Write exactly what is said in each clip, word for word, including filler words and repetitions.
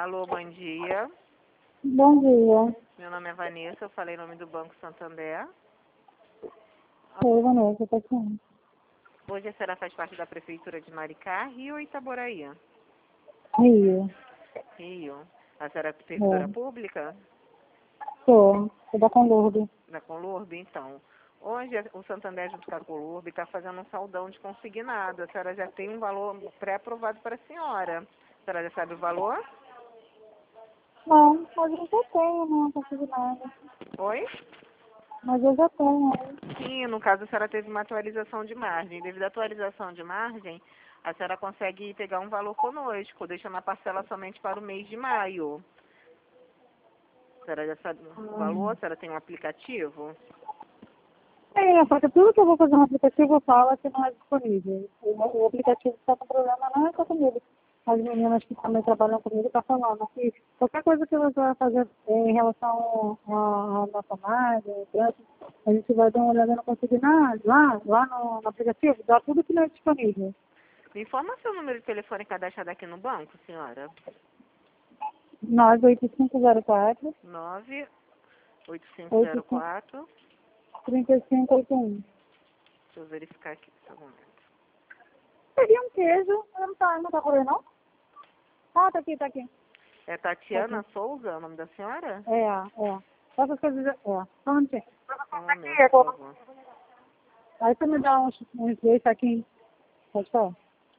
Alô, bom dia. Bom dia. Meu nome é Vanessa, eu falei em nome do Banco Santander. Oi, Vanessa, tá aqui. Hoje a senhora faz parte da Prefeitura de Maricá, Rio ou Itaboraí? Rio. Rio. A senhora é servidora É. pública? Sou. Sou da Conlurb. Da Conlurb, então. Hoje o Santander, junto com a Conlurb, está fazendo um saldão de consignado. A senhora já tem um valor pré-aprovado para a senhora. A senhora já sabe o valor? Não, mas eu já tenho, não consigo nada. Oi? Mas eu já tenho. Né? Sim, no caso a senhora teve uma atualização de margem. Devido à atualização de margem, a senhora consegue pegar um valor conosco, deixando a parcela somente para o mês de maio. A senhora já sabe o valor? A senhora tem um aplicativo? É, porque tudo que eu vou fazer no aplicativo fala que não é disponível. O, o aplicativo está com problema, não é só comigo. As meninas que também trabalham comigo estão falando que qualquer coisa que você vai fazer em relação à nossa margem, a gente vai dar uma olhada no consignado, lá, lá no, no aplicativo, dá tudo que não é disponível. Me informa seu número de telefone cadastrado aqui no banco, senhora. nove oito cinco zero quatro, nove oito cinco zero quatro. três cinco oito um. Deixa eu verificar aqui, só um momento. Peguei um queijo, não tá, não tá por aí não? Ah, tá aqui, tá aqui. É Tá Tatiana aqui. Souza, o nome da senhora? É, é. Essas coisas, é. Só um minutinho. Um momento, por favor. Aí você me dá uns, uns dois saquinhos. Pode falar?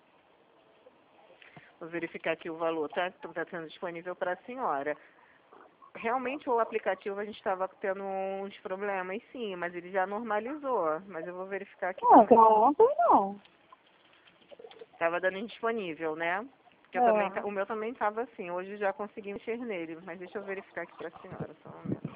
Vou verificar aqui o valor, tá? Que está sendo disponível para a senhora. Realmente o aplicativo a gente estava tendo uns problemas, sim, mas ele já normalizou. Mas eu vou verificar aqui Não, também. não tem não. Estava dando indisponível, né? Porque eu também, É. o meu também estava assim. Hoje já consegui mexer nele, mas deixa eu verificar aqui para a senhora, só um momento.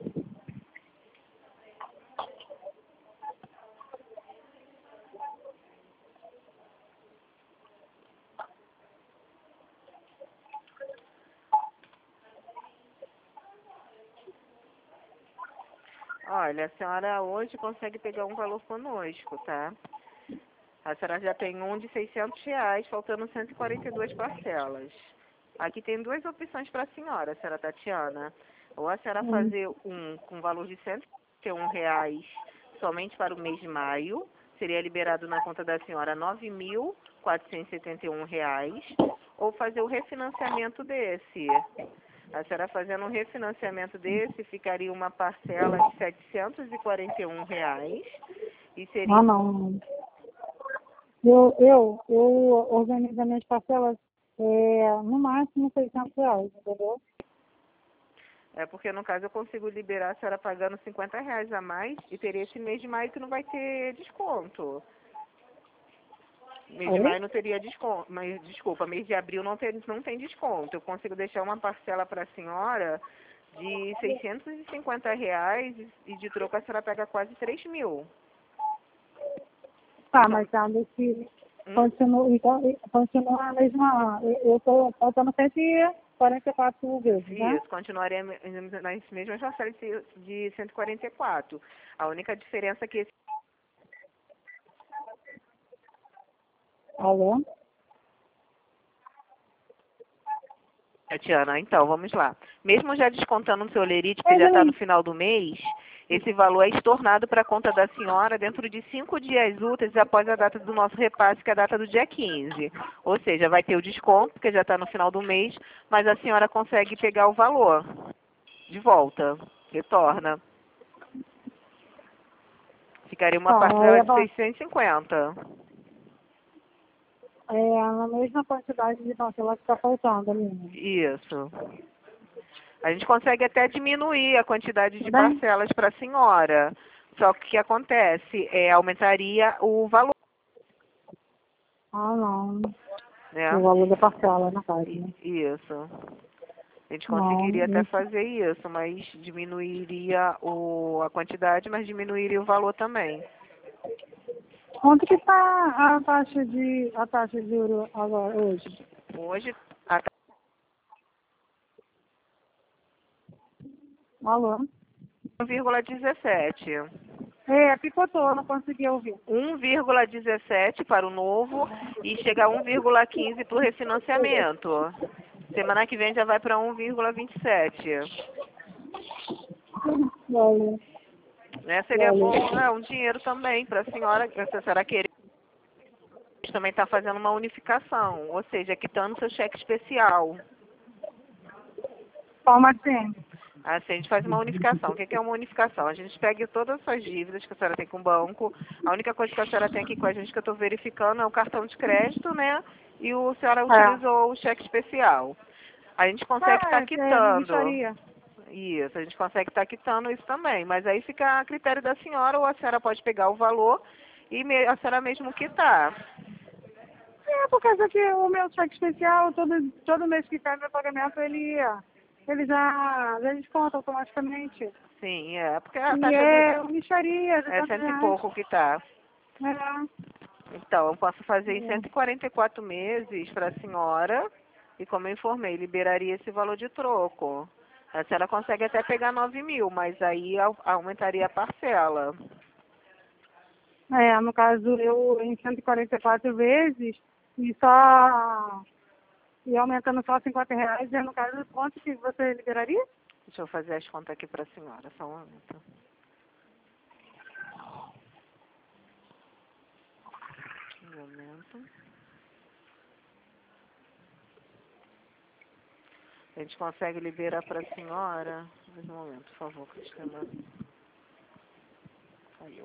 Olha, a senhora hoje consegue pegar um valor conosco, tá? A senhora já tem um de seiscentos reais, faltando cento e quarenta e duas parcelas. Aqui tem duas opções para a senhora, senhora Tatiana. Ou a senhora Hum. fazer um com valor de cento e quarenta e um reais somente para o mês de maio, seria liberado na conta da senhora nove mil quatrocentos e setenta e um reais, ou fazer o refinanciamento desse. A senhora fazendo um refinanciamento desse, ficaria uma parcela de setecentos e quarenta e um reais, e seria... Ah, não. Eu, eu, eu organizo as minhas parcelas é, no máximo seiscentos reais, entendeu? É porque, no caso, eu consigo liberar a senhora pagando cinquenta reais a mais e teria esse mês de maio que não vai ter desconto. Mês de Oi? maio não teria desconto, mas, desculpa, mês de abril não tem, não tem desconto. Eu consigo deixar uma parcela para a senhora de seiscentos e cinquenta reais e de troco a senhora pega quase três mil. Tá, Então, mas sabe que hum? continua, então, continua a mesma. Eu estou faltando cento e quarenta e quatro vezes, né? Isso, continuaria nas mesmas parcelas de de cento e quarenta e quatro. A única diferença é que esse... Alô? Tatiana, então, vamos lá. Mesmo já descontando no seu lerite, que Mas já está no aí, final do mês, esse valor é estornado para a conta da senhora dentro de cinco dias úteis após a data do nosso repasse, que é a data do dia quinze. Ou seja, vai ter o desconto, porque já está no final do mês, mas a senhora consegue pegar o valor de volta, retorna. Ficaria uma tá, aí parcela é, de ba- seiscentos e cinquenta. é a mesma quantidade de parcela que está faltando ali. Né? Isso. A gente consegue até diminuir a quantidade Tudo de bem? parcelas para a senhora. Só que o que acontece é aumentaria o valor, Ah, não. O né? valor da parcela, na casa, I- né? Isso. A gente Não, conseguiria até isso. fazer isso, mas diminuiria o, a quantidade, mas diminuiria o valor também. Quanto que está a taxa de a taxa de euro agora, hoje? Hoje, a Alô? um vírgula dezessete. É, picotou, não consegui ouvir. um vírgula dezessete para o novo e chega a um vírgula quinze para o refinanciamento. Semana que vem já vai para um vírgula vinte e sete. Olha, Né? Seria olha. bom, é, um dinheiro também para a senhora, se a senhora querer. A gente também está fazendo uma unificação, ou seja, quitando seu cheque especial. Como assim? Assim, a gente faz uma unificação. O que que é uma unificação? A gente pega todas as suas dívidas que a senhora tem com o banco. A única coisa que a senhora tem aqui com a gente que eu estou verificando é o cartão de crédito, né? E o, a senhora É. utilizou o cheque especial. A gente consegue estar É, é quitando. mixaria. Isso, a gente consegue estar quitando isso também. Mas aí fica a critério da senhora, ou a senhora pode pegar o valor e me- a senhora mesmo quitar. É, por causa que o meu cheque especial, todo, todo mês que cai meu pagamento, ele, ele já, já desconta automaticamente. Sim, é. Porque a E taxa de. é mixaria, É duzentos cento e reais. pouco que tá. É. Então, eu posso fazer em É. cento e quarenta e quatro meses para a senhora e, como eu informei, liberaria esse valor de troco. A senhora consegue até pegar nove mil, mas aí au- aumentaria a parcela. É, no caso, eu em cento e quarenta e quatro vezes e só e aumentando só cinquenta reais, é no caso, quanto que você liberaria? Deixa eu fazer as contas aqui para a senhora, só um momento. Um momento. A gente consegue liberar para a senhora. Mais um momento, por favor, que o sistema caiu.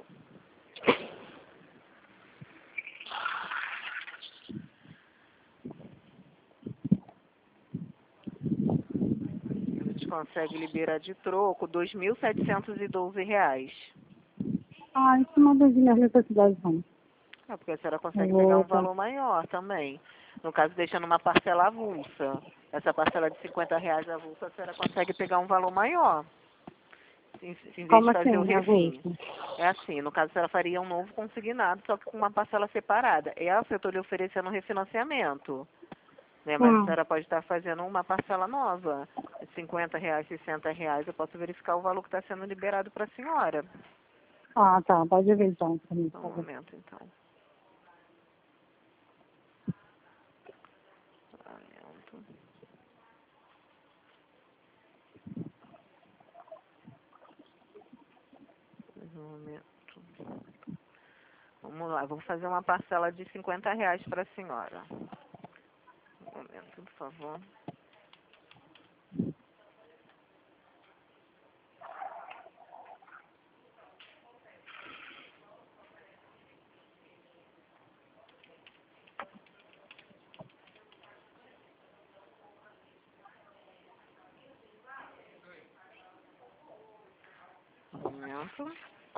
A gente consegue liberar de troco dois mil setecentos e doze reais. Ah, isso não tem minhas necessidades, não. É, porque a senhora Eu consegue pegar vou, um tá. valor maior também. No caso, deixando uma parcela avulsa. Essa parcela de cinquenta reais avulsa, a senhora consegue pegar um valor maior. Em, em vez Como de fazer o assim, refim. avulso? É assim, no caso, a senhora faria um novo consignado, só que com uma parcela separada. Essa eu estou lhe oferecendo um refinanciamento. Né? Mas a Hum. senhora pode estar fazendo uma parcela nova. cinquenta reais, sessenta reais, eu posso verificar o valor que está sendo liberado para a senhora. Ah, tá, pode ver então, pra mim, Só por um favor. momento, então. Pagamento. Mais um momento. Vamos lá, vou fazer uma parcela de cinquenta reais para a senhora. Um momento, por favor. Um momento.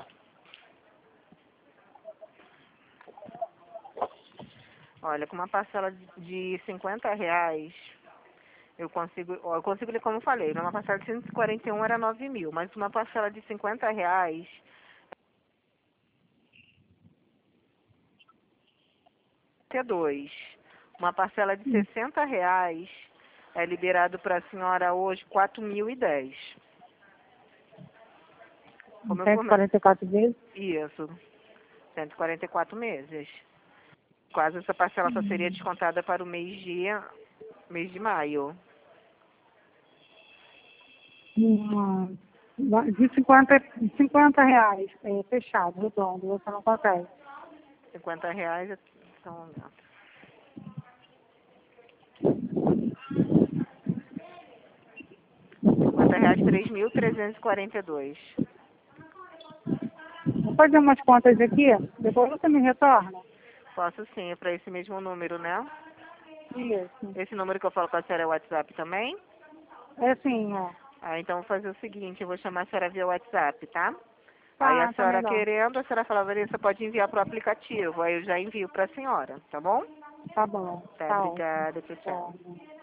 Olha, com uma parcela de cinquenta reais, eu consigo, ó, eu consigo, como eu falei, numa parcela de cento e quarenta e um era nove mil, mas uma parcela de cinquenta reais é dois. Uma parcela de Hum. sessenta reais é liberado para a senhora hoje quatro mil e dez. Como eu cento e formei. quarenta e quatro vezes? Isso, cento e quarenta e quatro meses. Quase essa parcela só seria descontada para o mês de, mês de maio. Hum, de cinquenta, cinquenta reais, é, fechado, redondo, você não consegue. cinquenta reais, então, cinquenta reais, três mil trezentos e quarenta e dois. Vou fazer umas contas aqui, depois você me retorna. Posso sim, é para esse mesmo número, né? Isso. Esse número que eu falo com a senhora é o WhatsApp também? É assim, ó. Ah, então vou fazer o seguinte, eu vou chamar a senhora via WhatsApp, tá? Aí a Tá, tá senhora melhor. querendo, a senhora fala, Vanessa, pode enviar para o aplicativo. Aí eu já envio para a senhora, tá bom? Tá bom, Tá, tá ótimo. obrigada, tchau, tchau. Tá.